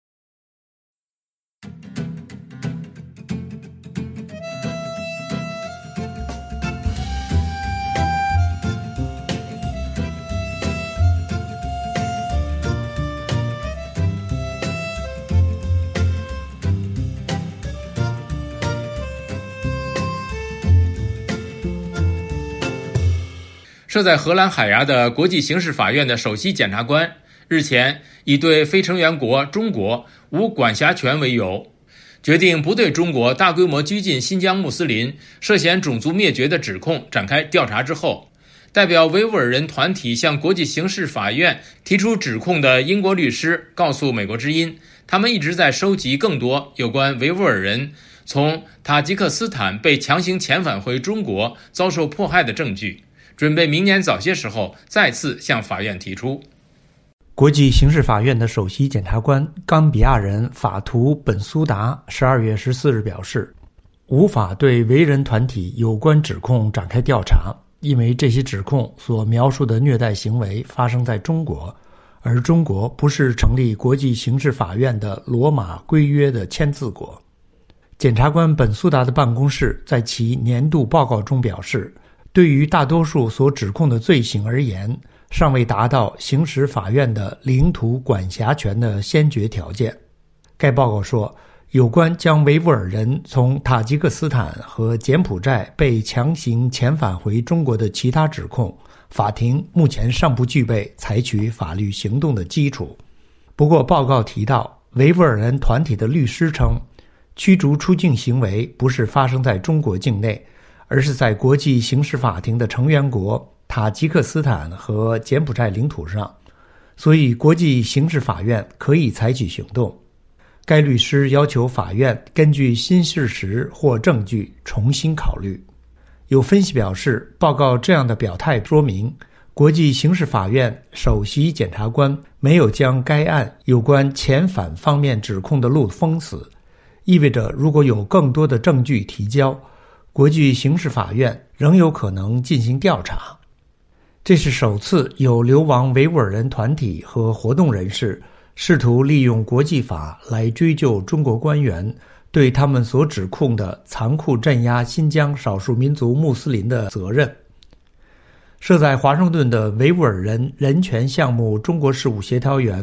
设在荷兰海牙的国际刑事法院的首席检察官日前以对非成员国中国无管辖权为由，决定不对中国大规模拘禁新疆穆斯林涉嫌种族灭绝的指控展开调查之后，代表维吾尔人团体向国际刑事法院提出指控的英国律师告诉美国之音，他们一直在收集更多有关维吾尔人从塔吉克斯坦被强行遣返回中国遭受迫害的证据，准备明年早些时候再次向法院提出。 国际刑事法院的首席检察官冈比亚人法图本苏达十二月十四日表示，无法对维人团体有关指控展开调查，因为这些指控所描述的虐待行为发生在中国，而中国不是成立国际刑事法院的罗马规约的签字国。检察官本苏达的办公室在其年度报告中表示，对于大多数所指控的罪行而言，尚未达到行使法院的领土管辖权的先决条件。该报告说，有关将维吾尔人从塔吉克斯坦和柬埔寨被强行遣返回中国的其他指控，法庭目前尚不具备采取法律行动的基础。不过报告提到，维吾尔人团体的律师称，驱逐出境行为不是发生在中国境内，而是在国际刑事法庭的成员国塔吉克斯坦和柬埔寨领土上，所以国际刑事法院可以采取行动。该律师要求法院根据新事实或证据重新考虑。有分析表示，报告这样的表态说明，国际刑事法院首席检察官没有将该案有关遣返方面指控的路封死，意味着如果有更多的证据提交，国际刑事法院仍有可能进行调查。这是首次有流亡维吾尔人团体和活动人士试图利用国际法来追究中国官员对他们所指控的残酷镇压新疆少数民族穆斯林的责任。设在华盛顿的维吾尔人人权项目中国事务协调员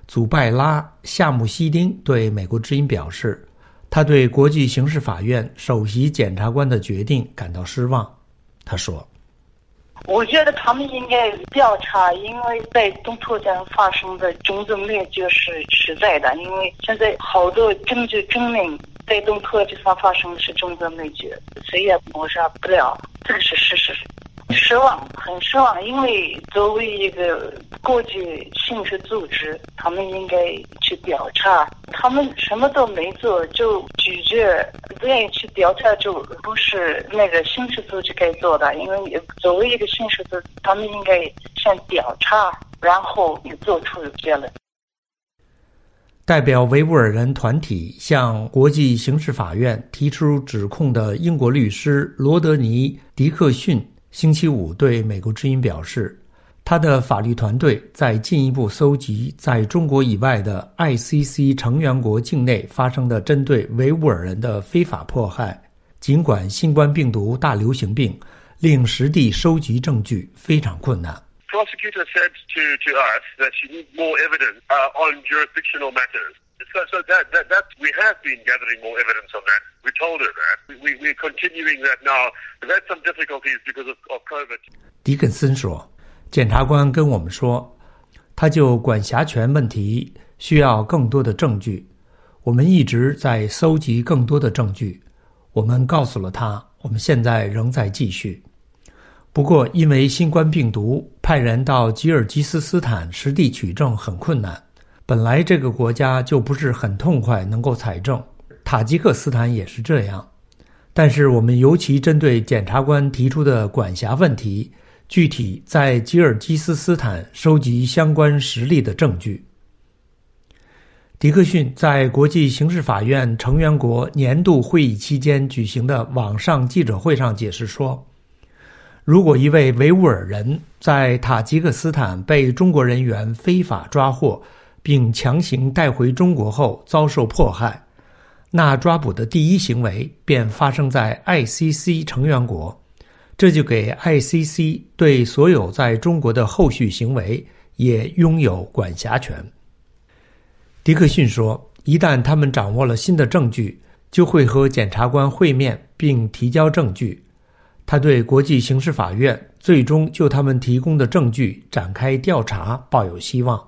祖拜拉·夏穆希丁对美国之音表示，他对国际刑事法院首席检察官的决定感到失望。他说， 我觉得他们应该调查，因为在东突厥发生的种族灭绝是实在的，因为现在好多证据证明在东突厥上发生的是种族灭绝，谁也抹杀不了，这个是事实。失望，很失望，因为作为一个国际刑事组织，他们应该去调查，他们什么都没做就拒绝不愿意去调查，就不是那个刑事组织该做的。因为作为一个刑事组织，他们应该先调查，然后做出结论。 代表维吾尔人团体向国际刑事法院提出指控的英国律师罗德尼·迪克逊星期五对美国之音表示，他的法律团队在进一步搜集在中国以外的 I C C 成员国境内发生的针对维吾尔人的非法迫害。尽管新冠病毒大流行病令实地收集证据非常困难。 Prosecutor said to, to us that she needs more evidence uh, on jurisdictional matters. So, so that, that, that we have been gathering more evidence on that. We told her that. We, we're continuing that now. We've had some difficulties because of, of COVID. 迪肯森说，检察官跟我们说，他就管辖权问题需要更多的证据。我们一直在搜集更多的证据。我们告诉了他，我们现在仍在继续。不过，因为新冠病毒，派人到吉尔吉斯斯坦实地取证很困难。本来这个国家就不是很痛快能够采证，塔吉克斯坦也是这样。但是我们尤其针对检察官提出的管辖问题，具体在吉尔吉斯斯坦收集相关实例的证据。迪克逊在国际刑事法院成员国年度会议期间举行的网上记者会上解释说，如果一位维吾尔人在塔吉克斯坦被中国人员非法抓获并强行带回中国后遭受迫害，那抓捕的第一行为便发生在 I C C 成员国，这就给 I C C 对所有在中国的后续行为也拥有管辖权。迪克逊说，一旦他们掌握了新的证据，就会和检察官会面并提交证据。他对国际刑事法院最终就他们提供的证据展开调查抱有希望。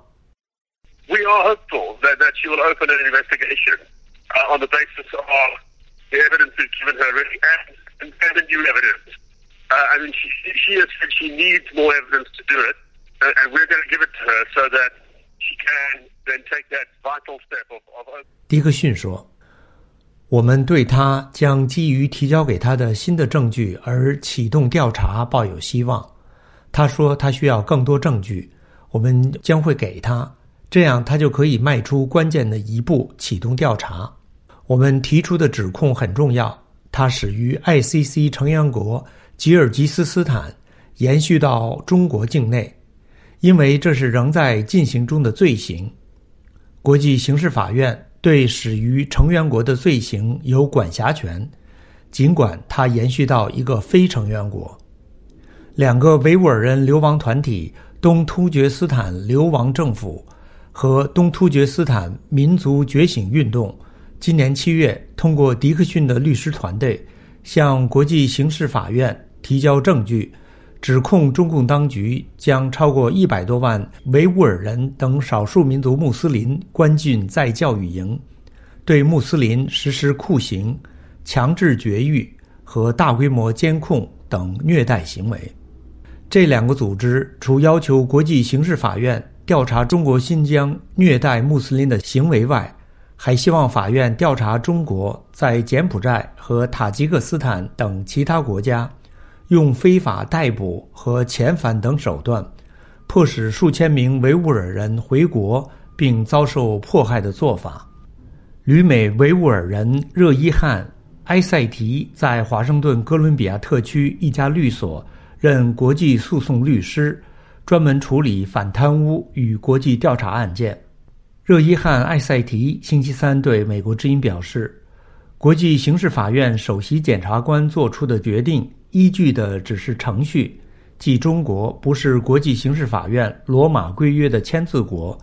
We are hopeful that, that she will open an investigation uh, on the basis of the evidence we've given her already and, and, and the new evidence. Uh, I mean, she, she has said she needs more evidence to do it, and, and we're going to give it to her so that she can then take that vital step of, of... 迪克逊说，我们对他将基于提交给他的新的证据而启动调查抱有希望。他说他需要更多证据，我们将会给他，这样他就可以迈出关键的一步，启动调查。我们提出的指控很重要，它始于 I C C 成员国吉尔吉斯斯坦，延续到中国境内，因为这是仍在进行中的罪行。国际刑事法院对始于成员国的罪行有管辖权，尽管它延续到一个非成员国。两个维吾尔人流亡团体东突厥斯坦流亡政府和东突厥斯坦民族觉醒运动今年七月通过迪克逊的律师团队向国际刑事法院提交证据，指控中共当局将超过一百多万维吾尔人等少数民族穆斯林关进再教育营，对穆斯林实施酷刑、强制绝育和大规模监控等虐待行为。这两个组织除要求国际刑事法院调查中国新疆虐待穆斯林的行为外，还希望法院调查中国在柬埔寨和塔吉克斯坦等其他国家用非法逮捕和遣返等手段，迫使数千名维吾尔人回国并遭受迫害的做法。旅美维吾尔人热依汉·埃塞提在华盛顿哥伦比亚特区一家律所任国际诉讼律师，专门处理反贪污与国际调查案件。热依汉·埃塞提星期三对美国之音表示，国际刑事法院首席检察官做出的决定依据的只是程序，即中国不是国际刑事法院罗马规约的签字国，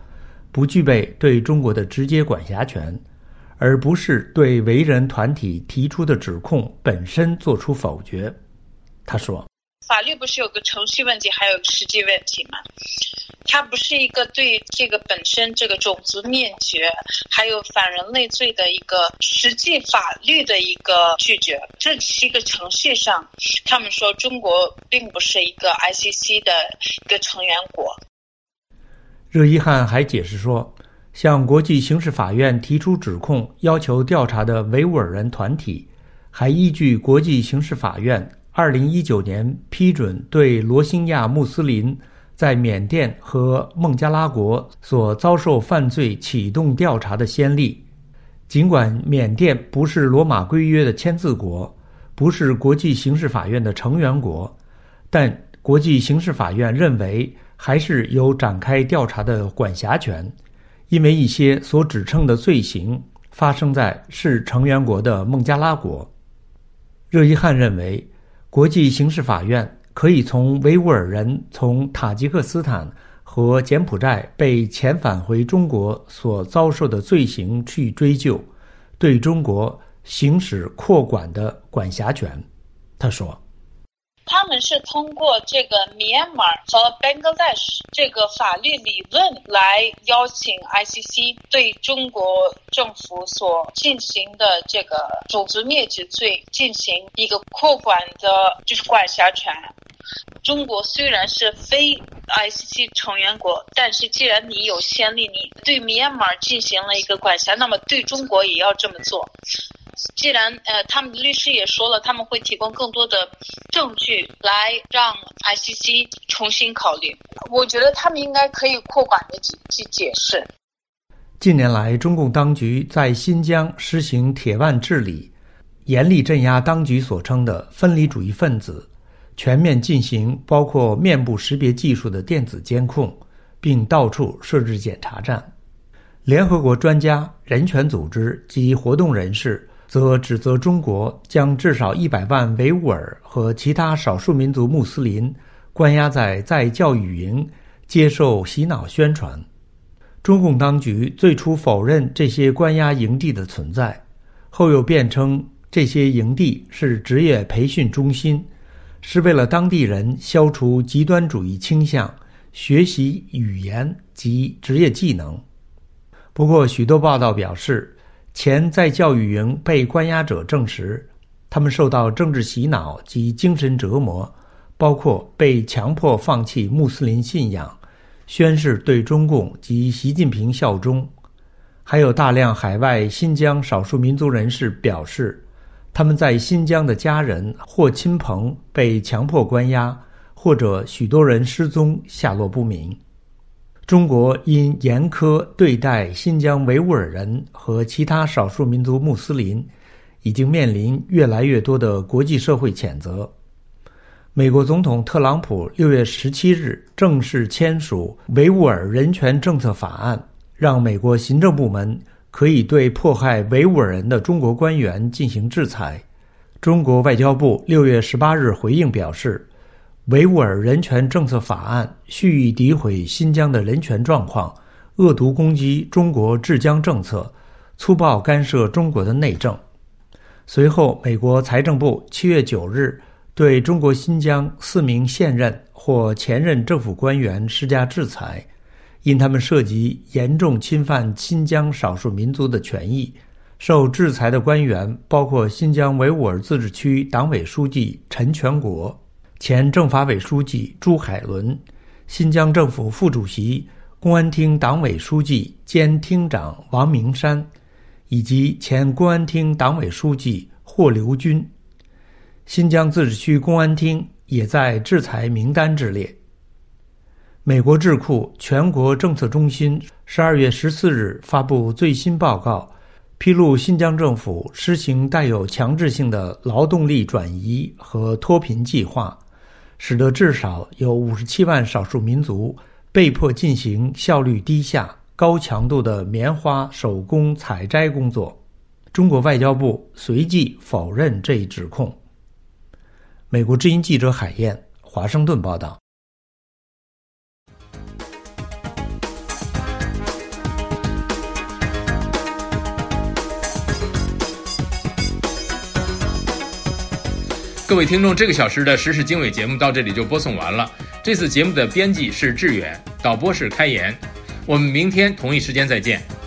不具备对中国的直接管辖权，而不是对维人团体提出的指控本身做出否决。他说， 法律不是有个程序问题还有个实际问题吗？它不是一个对这个本身这个种族灭绝还有反人类罪的一个实际法律的一个拒绝，这是一个程序上，他们说中国并不是一个 I C C 的一个成员国。 热依汉还解释说，向国际刑事法院提出指控要求调查的维吾尔人团体还依据国际刑事法院二零一九年批准对罗兴亚穆斯林在缅甸和孟加拉国所遭受犯罪启动调查的先例。尽管缅甸不是罗马规约的签字国，不是国际刑事法院的成员国，但国际刑事法院认为还是有展开调查的管辖权，因为一些所指称的罪行发生在是成员国的孟加拉国。热依汉认为，国际刑事法院可以从维吾尔人从塔吉克斯坦和柬埔寨被遣返回中国所遭受的罪行去追究，对中国行使扩管的管辖权。他说， 他们是通过这个 Myanmar 和 Bangladesh 这个法律理论来邀请 I C C 对中国政府所进行的这个种族灭绝罪进行一个扩管的就是管辖权。中国虽然是非 I C C 成员国，但是既然你有先例，你对 Myanmar 进行了一个管辖，那么对中国也要这么做。既然呃，他们的律师也说了，他们会提供更多的证据来让 I C C 重新考虑。我觉得他们应该可以扩管的去解释。 近年来，中共当局在新疆实行铁腕治理，严厉镇压当局所称的分离主义分子，全面进行包括面部识别技术的电子监控，并到处设置检查站。联合国专家、人权组织及活动人士则指责中国将至少一百万维吾尔和其他少数民族穆斯林关押在在教育营，接受洗脑宣传。中共当局最初否认这些关押营地的存在，后又辩称这些营地是职业培训中心，是为了当地人消除极端主义倾向，学习语言及职业技能。不过，许多报道表示，前在教育营被关押者证实，他们受到政治洗脑及精神折磨，包括被强迫放弃穆斯林信仰，宣誓对中共及习近平效忠。还有大量海外新疆少数民族人士表示，他们在新疆的家人或亲朋被强迫关押，或者许多人失踪，下落不明。中国因严苛对待新疆维吾尔人和其他少数民族穆斯林，已经面临越来越多的国际社会谴责。美国总统特朗普六月十七日正式签署维吾尔人权政策法案，让美国行政部门可以对迫害维吾尔人的中国官员进行制裁。中国外交部六月十八日回应表示，维吾尔人权政策法案蓄意诋毁新疆的人权状况，恶毒攻击中国治疆政策，粗暴干涉中国的内政。随后，美国财政部七月九日对中国新疆四名现任或前任政府官员施加制裁，因他们涉及严重侵犯新疆少数民族的权益。受制裁的官员包括新疆维吾尔自治区党委书记陈全国、前政法委书记朱海伦、新疆政府副主席、公安厅党委书记兼厅长王明山，以及前公安厅党委书记霍留军。新疆自治区公安厅也在制裁名单之列。美国智库全国政策中心十二月十四日发布最新报告，披露新疆政府施行带有强制性的劳动力转移和脱贫计划，使得至少有五十七万少数民族被迫进行效率低下、高强度的棉花手工采摘工作。中国外交部随即否认这一指控。美国之音记者海燕，华盛顿报道。 各位听众，这个小时的时事经纬节目到这里就播送完了。这次节目的编辑是志远，导播是开言。我们明天同一时间再见。